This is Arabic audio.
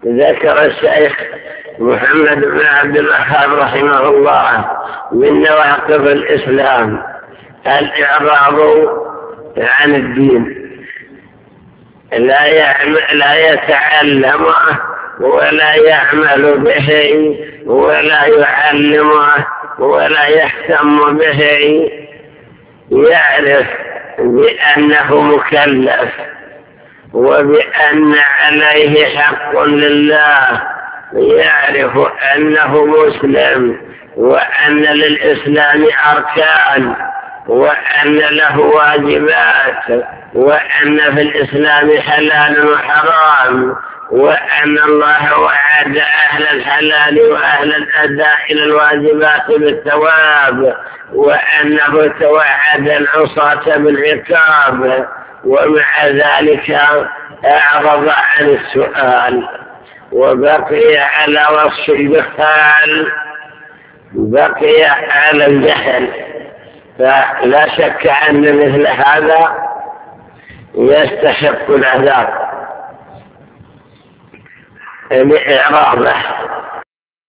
ذكر الشيخ محمد بن عبد الوهاب رحمه الله من نواقض الإسلام الإعراض عن الدين، لا يتعلم ولا يعمل به ولا يعلمه ولا يهتم به، يعرف بأنه مكلف وبأن عليه حق لله، يعرف أنه مسلم وأن للإسلام أركان وأن له واجبات وأن في الإسلام حلال وحرام، وأن الله وعد أهل الحلال وأهل الأداء إلى الواجبات بالثواب، وأنه توعد العصاة بالعقاب، ومع ذلك أعرض عن السؤال وبقي على وصف الجهال، بقي على الجهل. فلا شك أن مثل هذا يستحق العذاب لإعراضه